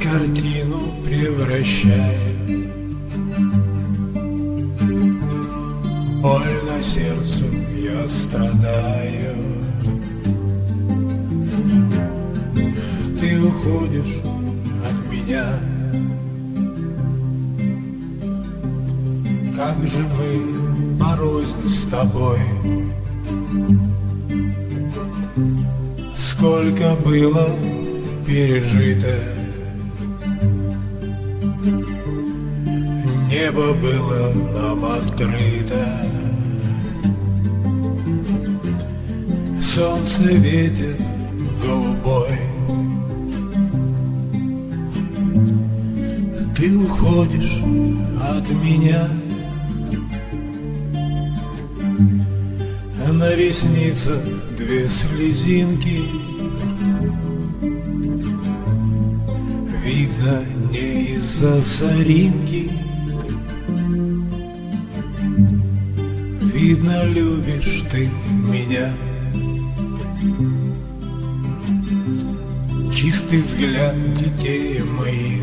картину превращает. Больно сердцу, я страдаю. Ты уходишь от меня. Как же мы порознь с тобой. Сколько было пережито. Небо было нам открыто. Солнце, ветер голубой. Ты уходишь от меня. На ресницах две слезинки. Видно, не из-за соринки. Видно, любишь ты меня. Чистый взгляд детей моих.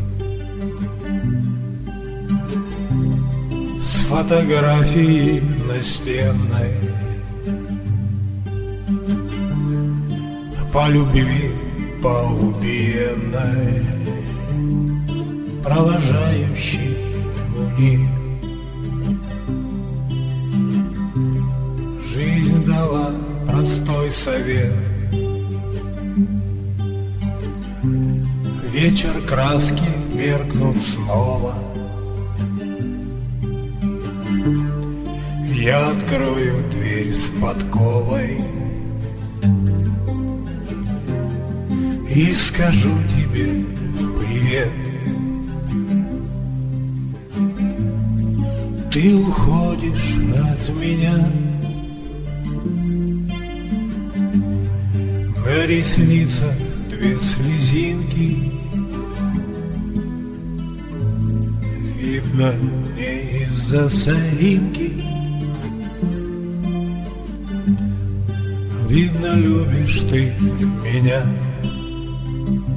С фотографией настенной. По любви, по убиенной, провожающий у них. Жизнь дала простой совет. Вечер краски меркнут снова. Я открою дверь с подковой и скажу тебе привет. Ты уходишь от меня. На ресницах две слезинки. Видно, не из-за соринки. Видно, любишь ты меня.